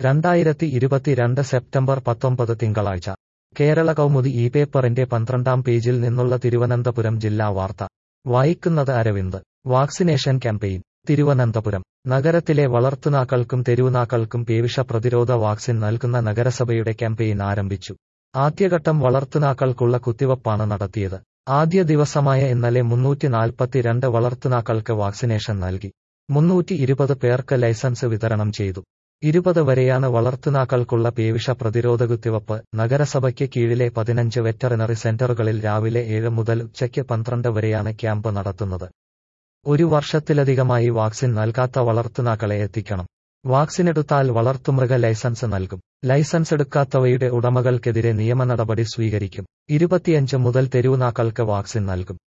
2022 September 19 തിങ്കളാഴ്ച കേരള കൗമുദി ഈ പേപ്പറിന്റെ 12-ാം പേജിൽ നിന്നുള്ള തിരുവനന്തപുരം ജില്ലാ വാർത്ത വായിക്കുന്നത് അരവിന്ദ്. വാക്സിനേഷൻ ക്യാമ്പയിൻ തിരുവനന്തപുരം നഗരത്തിലെ വളർത്തുനാക്കൾക്കും തെരുവുനാക്കൾക്കും പേവിഷ പ്രതിരോധ വാക്സിൻ നൽകുന്ന നഗരസഭയുടെ ക്യാമ്പയിൻ ആരംഭിച്ചു. ആദ്യഘട്ടം വളർത്തുനാക്കൾക്കുള്ള കുത്തിവപ്പാണ് നടത്തിയത്. ആദ്യ ദിവസമായ ഇന്നലെ 342 വളർത്തുനാക്കൾക്ക് വാക്സിനേഷൻ നൽകി. 320 പേർക്ക് ലൈസൻസ് വിതരണം ചെയ്തു. 20 വരെയാണ് വളർത്തുനാക്കൾക്കുള്ള പേവിഷ പ്രതിരോധ കുത്തിവപ്പ്. നഗരസഭയ്ക്ക് കീഴിലെ 15 വെറ്ററിനറി സെന്ററുകളിൽ രാവിലെ 7 മുതൽ ഉച്ചയ്ക്ക് 12 വരെയാണ് ക്യാമ്പ് നടത്തുന്നത്. ഒരു വർഷത്തിലധികമായി വാക്സിൻ നൽകാത്ത വളർത്തുനാക്കളെ എത്തിക്കണം. വാക്സിനെടുത്താൽ വളർത്തുമൃഗ ലൈസൻസ് നൽകും. ലൈസൻസ് എടുക്കാത്തവയുടെ ഉടമകൾക്കെതിരെ നിയമ നടപടി സ്വീകരിക്കും. 25 മുതൽ തെരുവുനാക്കൾക്ക് വാക്സിൻ നൽകും.